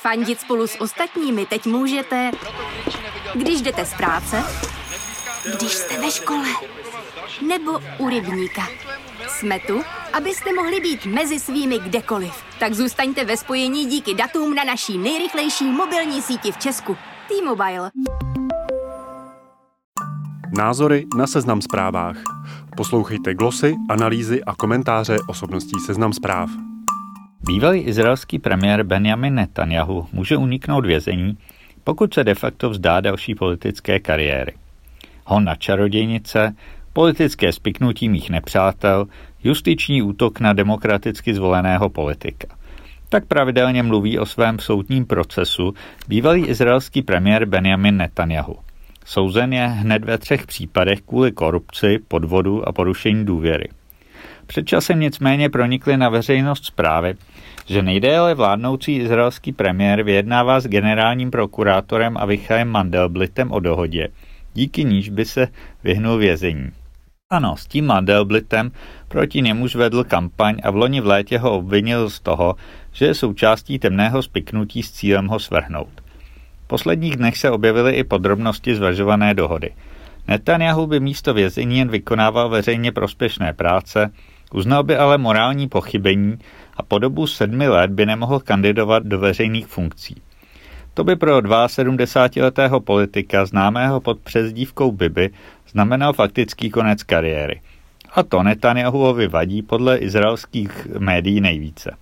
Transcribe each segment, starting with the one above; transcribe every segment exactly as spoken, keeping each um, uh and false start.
Fandit spolu s ostatními teď můžete, když jdete z práce, když jste ve škole, nebo u rybníka. Jsme tu, abyste mohli být mezi svými kdekoliv. Tak zůstaňte ve spojení díky datům na naší nejrychlejší mobilní síti v Česku. T-Mobile. Názory na Seznam Zprávách. Poslouchejte glosy, analýzy a komentáře osobností Seznam Zpráv. Bývalý izraelský premiér Benjamin Netanjahu může uniknout vězení, pokud se de facto vzdá další politické kariéry. Hon na čarodějnice, politické spiknutí mých nepřátel, justiční útok na demokraticky zvoleného politika. Tak pravidelně mluví o svém soudním procesu bývalý izraelský premiér Benjamin Netanjahu. Souzen je hned ve třech případech kvůli korupci, podvodu a porušení důvěry. Před časem nicméně pronikly na veřejnost zprávy, že nejdéle vládnoucí izraelský premiér vyjednává s generálním prokurátorem Avichajem Mandelblitem o dohodě, díky níž by se vyhnul vězení. Ano, s tím Mandelblitem proti němuž vedl kampaň a v loni v létě ho obvinil z toho, že je součástí temného spiknutí s cílem ho svrhnout. V posledních dnech se objevily i podrobnosti zvažované dohody. Netanjahu by místo vězení jen vykonával veřejně prospěšné práce, uznal by ale morální pochybení a po dobu sedmi let by nemohl kandidovat do veřejných funkcí. To by pro sedmdesátiletého politika, známého pod přezdívkou Bibi, znamenal faktický konec kariéry. A to Netanjahuovi vadí podle izraelských médií nejvíce.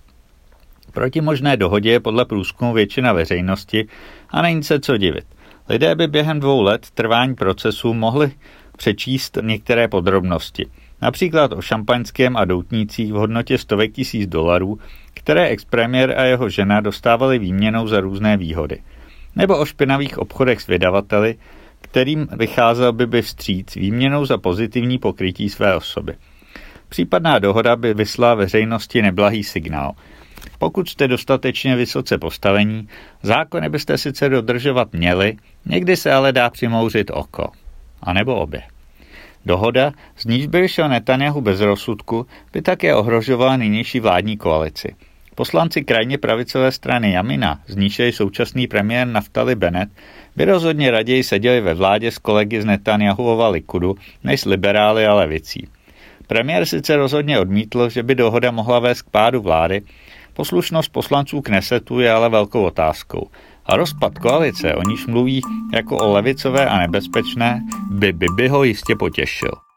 Proti možné dohodě je podle průzkumu většina veřejnosti a není se co divit. Lidé by během dvou let trvání procesu mohli přečíst některé podrobnosti. Například o šampaňském a doutnících v hodnotě stovek tisíc dolarů, které expremiér a jeho žena dostávali výměnou za různé výhody. Nebo o špinavých obchodech s vydavateli, kterým vycházel by by vstříc výměnou za pozitivní pokrytí své osoby. Případná dohoda by vyslala veřejnosti neblahý signál. Pokud jste dostatečně vysoce postavení, zákony byste sice dodržovat měli, někdy se ale dá přimouřit oko. A nebo obě. Dohoda, z níž by vyšel Netanjahu bez rozsudku, by také ohrožovala nynější vládní koalici. Poslanci krajně pravicové strany Jamina, z níž je současný premiér Naftali Bennett, by rozhodně raději seděli ve vládě s kolegy z Netanjahuova Likudu, než s liberály a levicí. Premiér sice rozhodně odmítl, že by dohoda mohla vést k pádu vlády, poslušnost poslanců Knesetu je ale velkou otázkou. A rozpad koalice, o níž mluví jako o levicové a nebezpečné, by by, by ho jistě potěšil.